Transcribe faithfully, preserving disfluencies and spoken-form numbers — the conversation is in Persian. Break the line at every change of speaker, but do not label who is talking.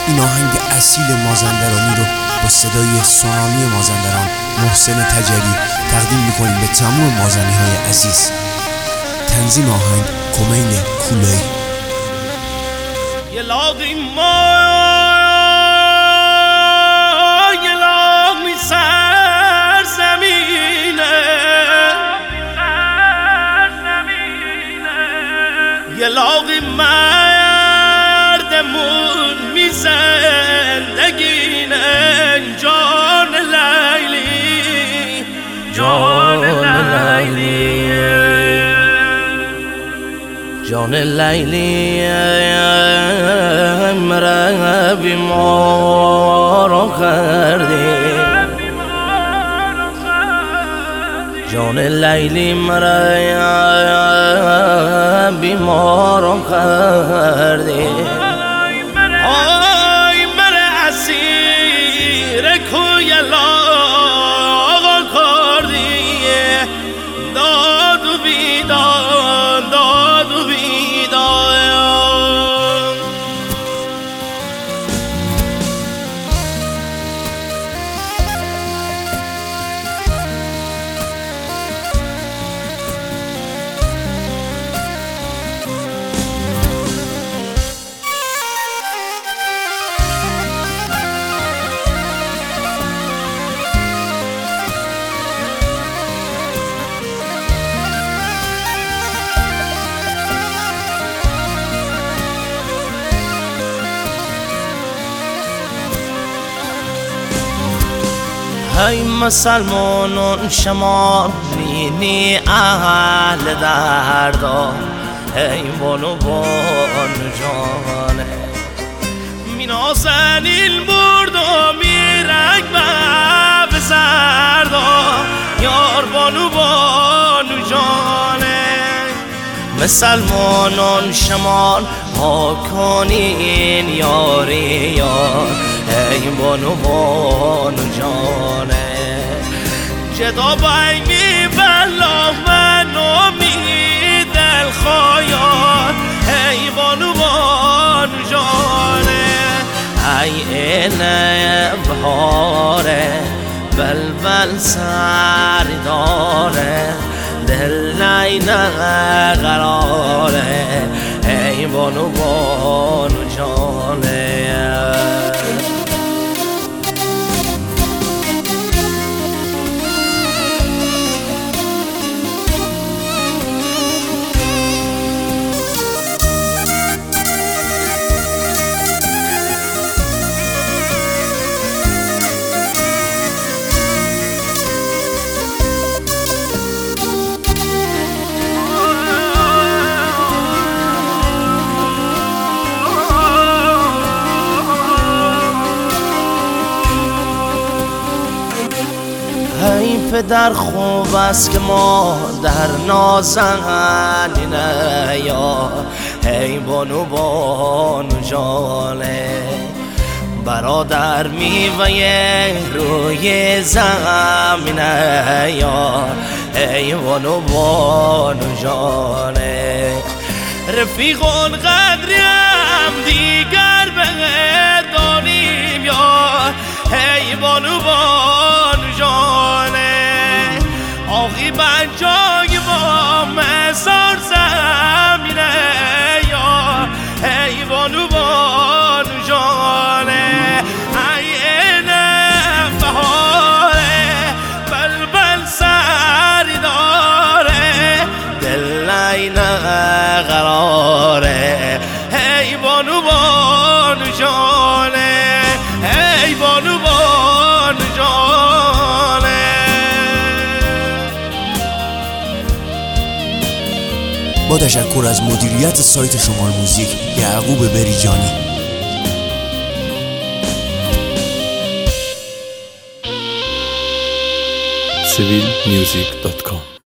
این آهنگ اصیل مازندرانی رو با صدای سونامی مازندران محسن تجری تقدیم میکنیم به تمام مازنی های عزیز. تنظیم آهنگ کمیل کولایی.
یه لاغی ما یه لاغی سر زمینه، یه لاغی مردمون می زندگینه. جان لیلی جان لیلی جان لیلی مرا بیمار کردی، جان لیلی مرا بیمار کردی. آی مرا اسیر کوی لاغ کردی، داد و بیداد داد و بیداد. ای مسلمانون شما بینی اهل دردا، ای بانو بانو جانه میناسن این برد و میرک به زردا، یار بانو بانو جانه. مسلمانون شما ها کنین یاری یار، ای بانو بانو جانه. جدا بای می بلا من امید دل خواهد، ای بانو بانو جانه. ای این بهاره بلبل سر داره، دل نینا قراره، ای بانو بانو جانه. ای پدر خوب است که ما در نازنینه یا، ای بانو بانو جانه. برادر میوه روی زمینه یا، ای بانو بانو جانه. رفیقان قدریم دیگر به دانیم یا، ای بانو بانو جانه. آقی بنجای با مزار زمینه یا، ای بانو بانو جانه. ای این بهاره بلبل سری داره، دل نینا قراره، ای بانو بانو جانه، ای بانو بانو جانه.
با تشکر از مدیریت سایت شمال موزیک یعقوب بریجانی.
سیویل میوزیک دات کام